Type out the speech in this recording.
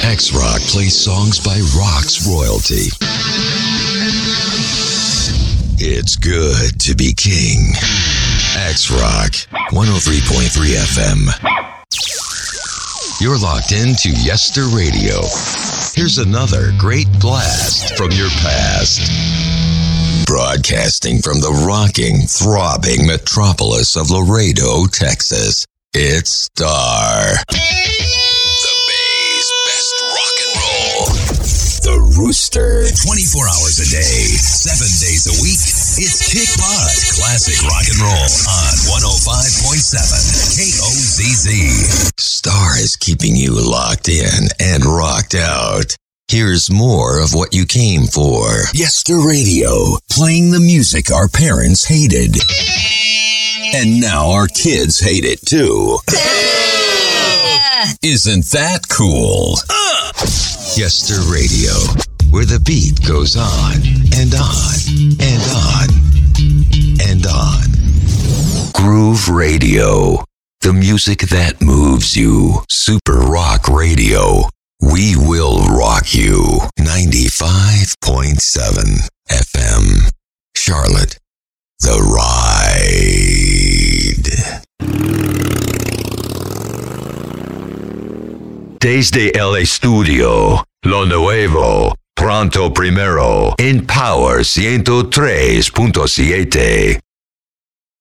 X-Rock plays songs by Rock's royalty. It's good to be king. X-Rock, 103.3 FM. You're locked into Yester Radio. Here's another great blast from your past. Broadcasting from the rocking, throbbing metropolis of Laredo, Texas, it's Star. The Bay's best rock and roll. The Rooster. 24 hours a day, 7 days a week. It's Kick Butt Classic Rock and Roll on 105.7 KOZZ. Star is keeping you locked in and rocked out. Here's more of what you came for. Yester Radio, playing the music our parents hated. And now our kids hate it too. Isn't that cool? Yester Radio, where the beat goes on and on and on and on. Groove Radio, the music that moves you. Super Rock Radio. We will rock you. 95.7 FM. Charlotte. The Ride. Desde el estudio, lo nuevo, pronto primero, en Power 103.7.